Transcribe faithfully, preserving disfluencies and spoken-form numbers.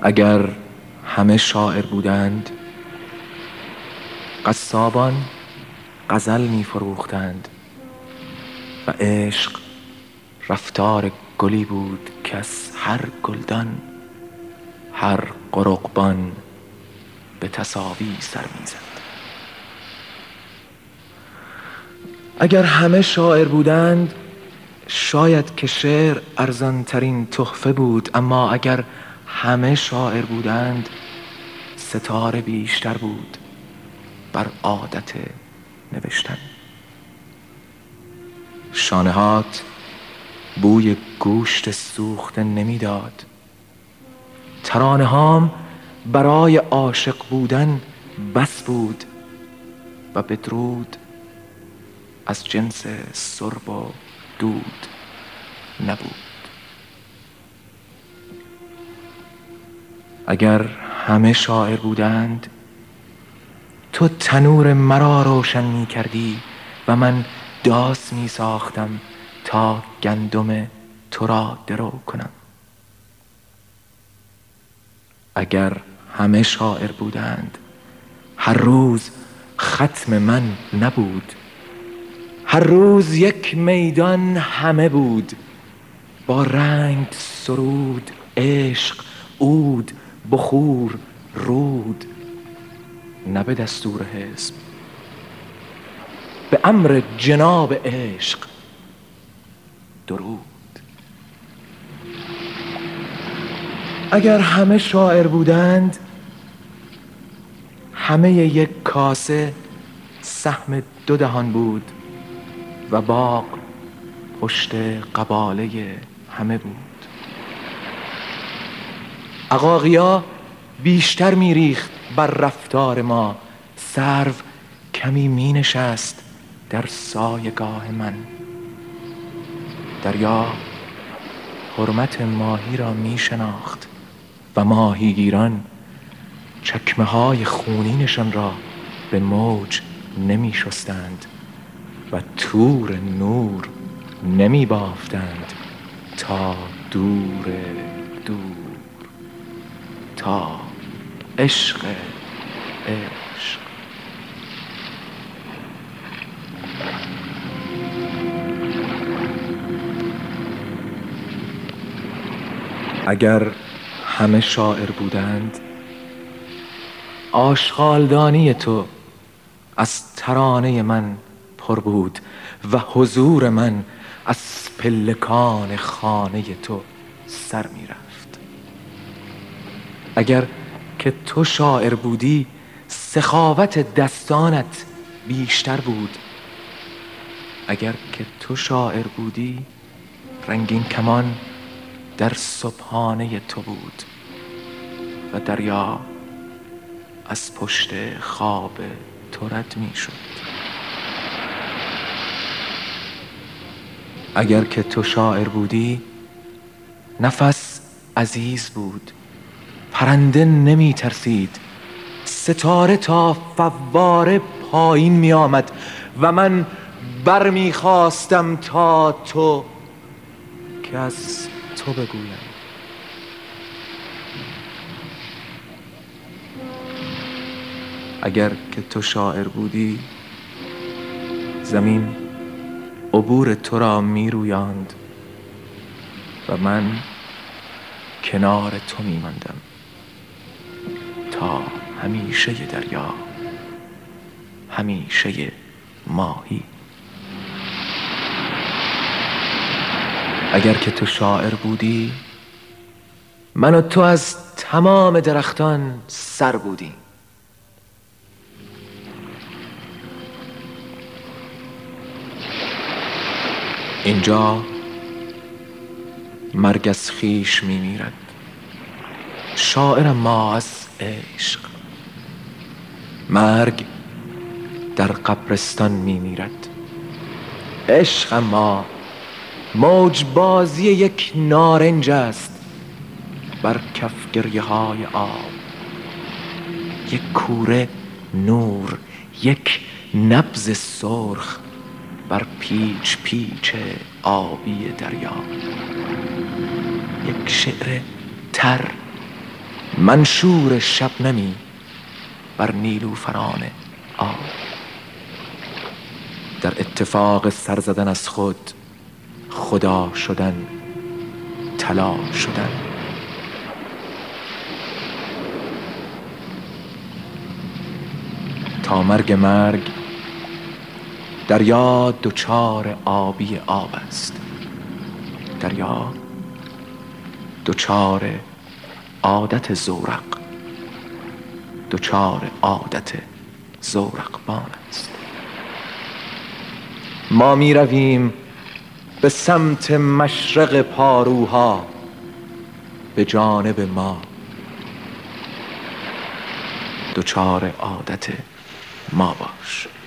اگر همه شاعر بودند، قصابان غزل می فروختند و عشق رفتار گلی بود که از هر گلدان هر قرقبان به تساوی سر می زد. اگر همه شاعر بودند، شاید که شعر ارزان ترین تحفه بود، اما اگر همه شاعر بودند، ستاره بیشتر بود بر عادت نوشتن. شانهات بوی گوشت سوخته نمیداد. ترانه هام برای عاشق بودن بس بود و بدرود از جنس سرب و دود نبود. اگر همه شاعر بودند، تو تنور مرا روشن می کردی و من داس می ساختم تا گندم تو را درو کنم. اگر همه شاعر بودند، هر روز ختم من نبود. هر روز یک میدان همه بود، با رنگ، سرود، عشق، عود، بخور، رود. نه به دستور حزب، به امر جناب عشق درود. اگر همه شاعر بودند، همه یک کاسه سهم دو دهان بود و باغ پشت قباله همه بود. عقاقیا بیشتر میریخت بر رفتار ما، سرو کمی می نشست در سایگاه من. دریا حرمت ماهی را می شناخت و ماهیگیران چکمه های خونینشان را به موج نمی شستند و تور نور نمی بافتند تا دور دور، تا عشق عشق. اگر همه شاعر بودند، آشغالدانی تو از ترانه من پر بود و حضور من از پلکان خانه تو سر می رفت. اگر که تو شاعر بودی، سخاوت دستانت بیشتر بود. اگر که تو شاعر بودی، رنگین کمان در صبحانه تو بود و دریا از پشت خواب تو رد می شد. اگر که تو شاعر بودی، نفس عزیز بود، پرنده نمی ترسید، ستاره تا فواره پایین می آمد و من بر می خواستم تا تو که از تو بگویم. اگر که تو شاعر بودی، زمین عبور تو را می رویاند و من کنار تو می ماندم تا همیشه دریا، همیشه ماهی. اگر که تو شاعر بودی، من و تو از تمام درختان سر بودیم. اینجا مرگ از خویش می میرد، شاعر ما از عشق. مرگ در قبرستان می میرد، عشق ما موجبازی یک نارنج است بر کف گریه های آب. یک کوره نور، یک نبض سرخ بر پیچ پیچ آبی دریا. یک شعر تر منشور شبنمی بر نیلوفران آب. در اتفاق سر زدن از خود خدا شدن، طلا شدن. تا مرگ مرگ دریا دوچار آبی آب است. دریا دوچار عادت زورق، دوچار عادت زورقبان است. ما می رویم به سمت مشرق پاروها، به جانب ما دوچار عادت ما باش.